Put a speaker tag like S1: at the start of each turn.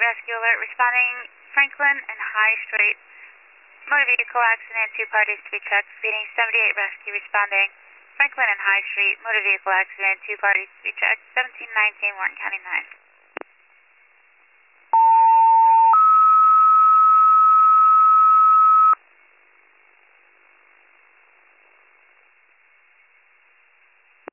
S1: rescue alert responding Franklin and High Street. Motor vehicle accident, 2 parties to be checked. Speeding 78 rescue responding Franklin and High Street. Motor vehicle accident, 2 parties to be checked. 1719 Warren County 9.